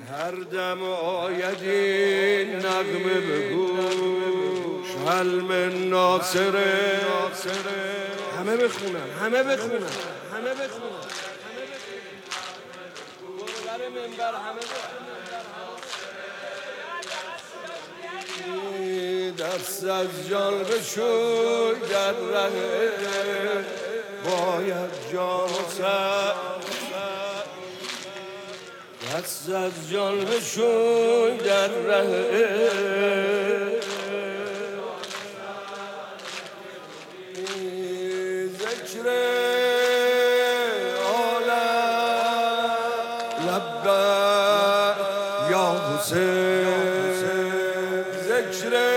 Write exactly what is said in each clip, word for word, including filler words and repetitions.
هر دم آید این نغمه بگوش حلم ناصره همه بخونن همه بخونن همه بخونن بر منبر همه دست از جان بشوی در ره باید جان و سر دست از جان بشوی در ره ذکر عالم لبک یا حسین ذکر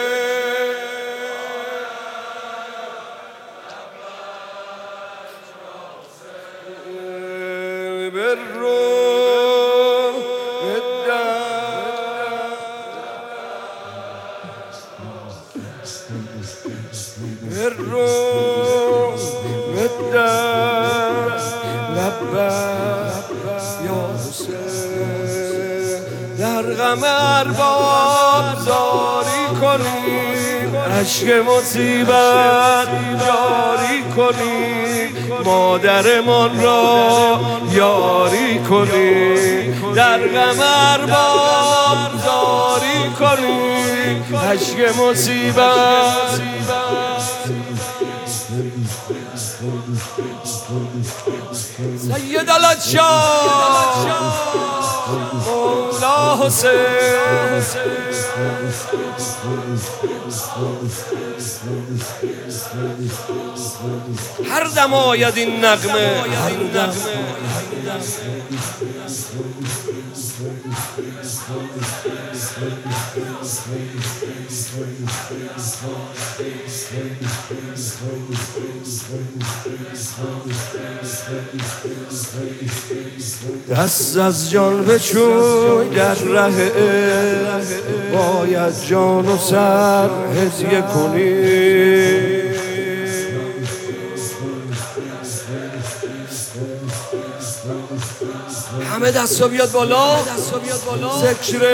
الروح بالدم لبک یا حسین در غم ارباب زاری کنیم عشق مصیبت جاری کنیم مادرمان را یاری کنیم در غم ارباب زاری کنیم عشق مصیبت سید الاشیاء مولا حسین هر دم آید این نغمه هر دم دست از جان بشوی در ره باید جان و سر هدیه کنی همه دستا بیاد بالا ذکر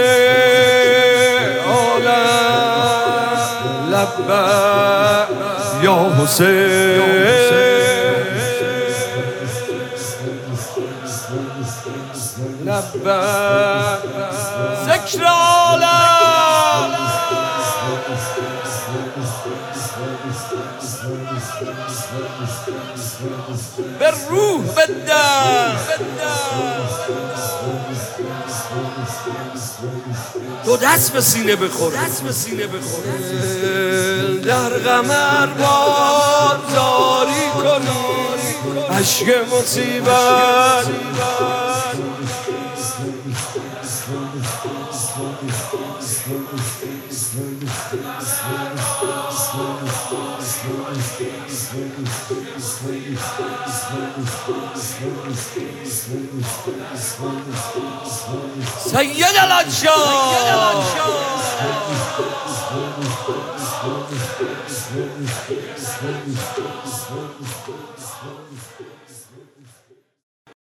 عالم لبک یا حسین لبک ذکر عالم به روح بدم تو دست به سینه بخور دست به سینه بخور در غم ارباب زاری کنی عشق مصیبت سید الاشیاء